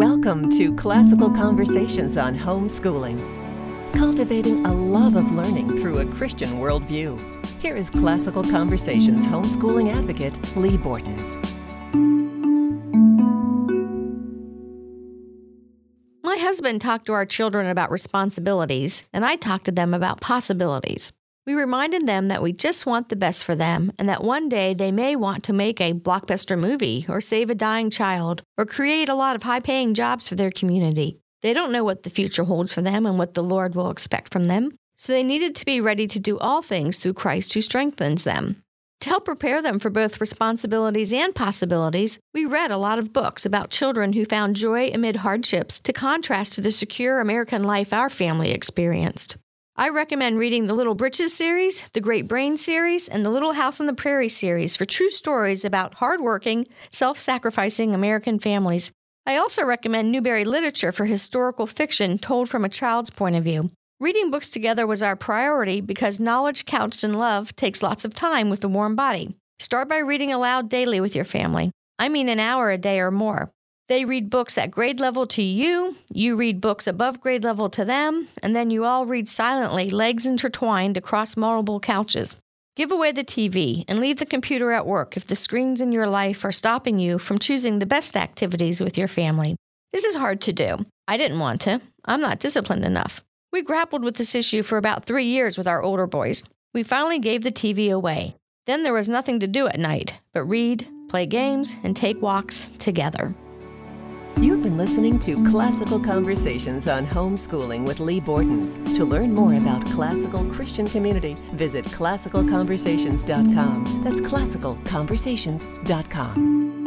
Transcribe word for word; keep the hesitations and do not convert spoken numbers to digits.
Welcome to Classical Conversations on Homeschooling, cultivating a love of learning through a Christian worldview. Here is Classical Conversations homeschooling advocate, Lee Bortons. My husband talked to our children about responsibilities, and I talked to them about possibilities. We reminded them that we just want the best for them and that one day they may want to make a blockbuster movie or save a dying child or create a lot of high-paying jobs for their community. They don't know what the future holds for them and what the Lord will expect from them, so they needed to be ready to do all things through Christ who strengthens them. To help prepare them for both responsibilities and possibilities, we read a lot of books about children who found joy amid hardships to contrast to the secure American life our family experienced. I recommend reading the Little Britches series, the Great Brain series, and the Little House on the Prairie series for true stories about hardworking, self-sacrificing American families. I also recommend Newbery Literature for historical fiction told from a child's point of view. Reading books together was our priority because knowledge couched in love takes lots of time with a warm body. Start by reading aloud daily with your family. I mean an hour a day or more. They read books at grade level to you, you read books above grade level to them, and then you all read silently, legs intertwined across multiple couches. Give away the T V and leave the computer at work if the screens in your life are stopping you from choosing the best activities with your family. This is hard to do. I didn't want to. I'm not disciplined enough. We grappled with this issue for about three years with our older boys. We finally gave the T V away. Then there was nothing to do at night but read, play games, and take walks together. You've been listening to Classical Conversations on Homeschooling with Lee Bortons. To learn more about classical Christian community, visit classical conversations dot com. That's classical conversations dot com.